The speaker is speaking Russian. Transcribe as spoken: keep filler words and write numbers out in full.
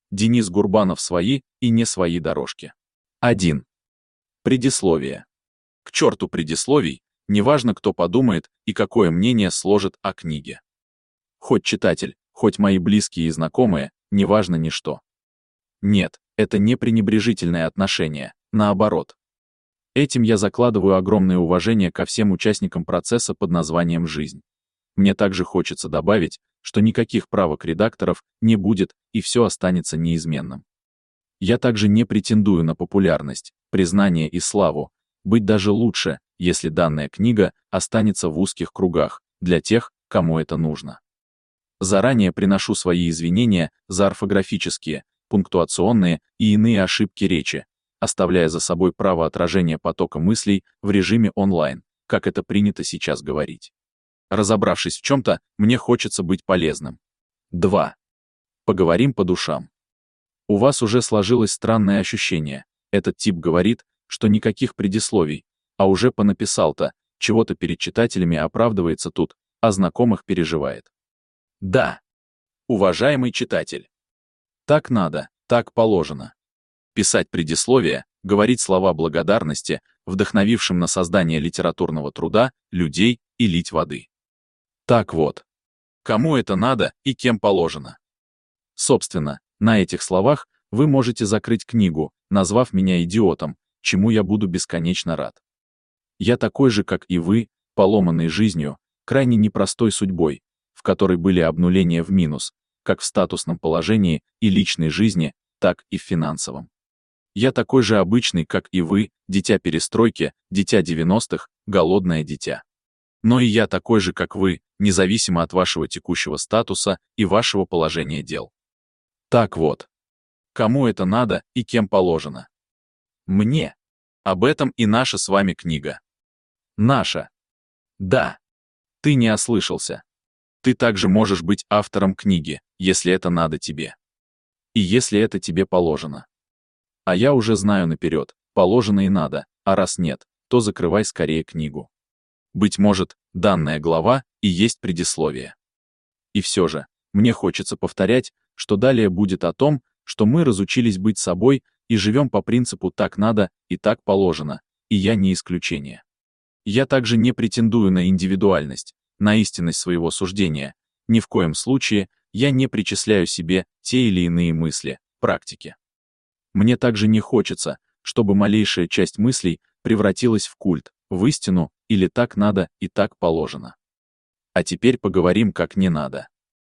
Денис Гурбанов. Свои и не свои дорожки. один. Предисловие. К черту предисловий, неважно, кто подумает и какое мнение сложит о книге. Хоть читатель, хоть мои близкие и знакомые, неважно ничто. Нет, это не пренебрежительное отношение, наоборот. Этим я закладываю огромное уважение ко всем участникам процесса под названием «Жизнь». Мне также хочется добавить, что никаких правок редакторов не будет и все останется неизменным. Я также не претендую на популярность, признание и славу, быть даже лучше, если данная книга останется в узких кругах, для тех, кому это нужно. Заранее приношу свои извинения за орфографические, пунктуационные и иные ошибки речи, оставляя за собой право отражения потока мыслей в режиме онлайн, как это принято сейчас говорить. Разобравшись в чем-то, мне хочется быть полезным. два. Поговорим по душам. У вас уже сложилось странное ощущение. Этот тип говорит, что никаких предисловий, а уже понаписал-то, чего-то перед читателями оправдывается тут, а знакомых переживает. Да, уважаемый читатель. Так надо, так положено. Писать предисловие, говорить слова благодарности, вдохновившим на создание литературного труда, людей и лить воды. Так вот. Кому это надо и кем положено? Собственно, на этих словах вы можете закрыть книгу, назвав меня идиотом, чему я буду бесконечно рад. Я такой же, как и вы, поломанный жизнью, крайне непростой судьбой, в которой были обнуления в минус, как в статусном положении и личной жизни, так и в финансовом. Я такой же обычный, как и вы, дитя перестройки, дитя девяностых, голодное дитя. Но и я такой же, как вы, независимо от вашего текущего статуса и вашего положения дел. Так вот. Кому это надо и кем положено? Мне. Об этом и наша с вами книга. Наша. Да. Ты не ослышался. Ты также можешь быть автором книги, если это надо тебе. И если это тебе положено. А я уже знаю наперед, положено и надо, а раз нет, то закрывай скорее книгу. Быть может, данная глава и есть предисловие. И все же, мне хочется повторять, что далее будет о том, что мы разучились быть собой и живем по принципу «так надо» и «так положено», и я не исключение. Я также не претендую на индивидуальность, на истинность своего суждения, ни в коем случае я не причисляю себе те или иные мысли, практики. Мне также не хочется, чтобы малейшая часть мыслей превратилась в культ, в истину или «так надо» и «так положено». А теперь поговорим как не надо.